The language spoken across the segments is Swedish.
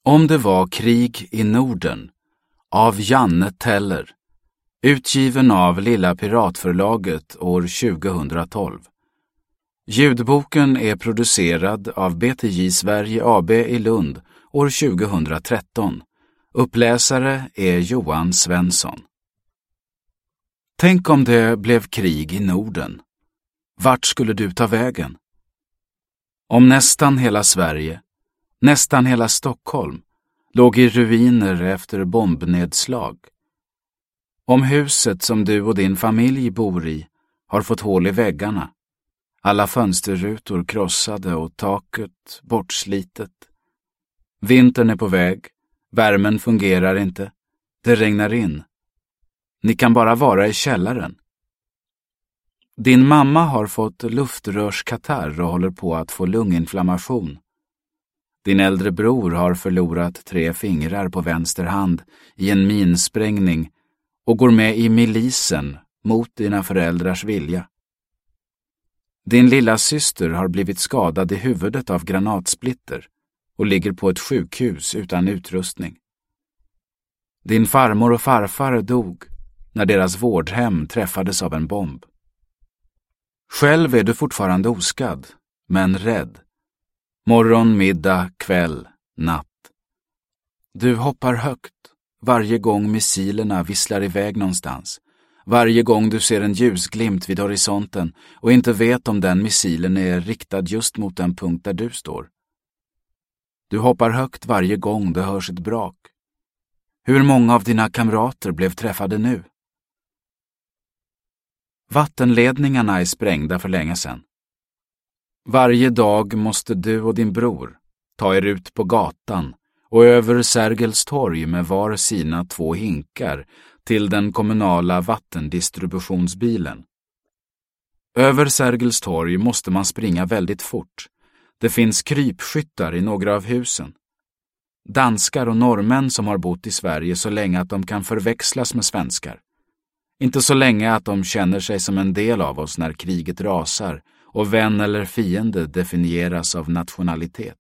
Om det var krig i Norden av Janne Teller, utgiven av Lilla Piratförlaget år 2012. Ljudboken är producerad av BTJ Sverige AB i Lund år 2013. Uppläsare är Johan Svensson. Tänk om det blev krig i Norden. Vart skulle du ta vägen? Om nästan hela Sverige, nästan hela Stockholm, låg i ruiner efter bombnedslag. Om huset som du och din familj bor i har fått hål i väggarna, alla fönsterrutor krossade och taket bortslitet. Vintern är på väg, värmen fungerar inte, det regnar in. Ni kan bara vara i källaren. Din mamma har fått luftrörskatarr och håller på att få lunginflammation. Din äldre bror har förlorat 3 fingrar på vänster hand i en minsprängning och går med i milisen mot dina föräldrars vilja. Din lilla syster har blivit skadad i huvudet av granatsplitter och ligger på ett sjukhus utan utrustning. Din farmor och farfar dog när deras vårdhem träffades av en bomb. Själv är du fortfarande oskadd, men rädd. Morgon, middag, kväll, natt. Du hoppar högt varje gång missilerna visslar iväg någonstans. Varje gång du ser en ljusglimt vid horisonten och inte vet om den missilen är riktad just mot den punkt där du står. Du hoppar högt varje gång det hörs ett brak. Hur många av dina kamrater blev träffade nu? Vattenledningarna är sprängda för länge sedan. Varje dag måste du och din bror ta er ut på gatan och över Sergels torg med var sina 2 hinkar till den kommunala vattendistributionsbilen. Över Sergels torg måste man springa väldigt fort. Det finns krypskyttar i några av husen. Danskar och norrmän som har bott i Sverige så länge att de kan förväxlas med svenskar. Inte så länge att de känner sig som en del av oss när kriget rasar och vän eller fiende definieras av nationalitet.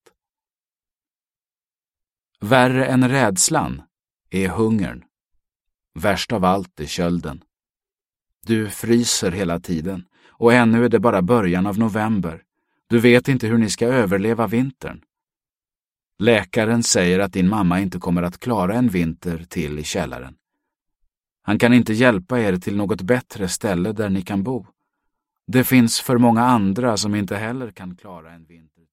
Värre än rädslan är hungern. Värst av allt är kölden. Du fryser hela tiden och ännu är det bara början av november. Du vet inte hur ni ska överleva vintern. Läkaren säger att din mamma inte kommer att klara en vinter till i källaren. Han kan inte hjälpa er till något bättre ställe där ni kan bo. Det finns för många andra som inte heller kan klara en vinter.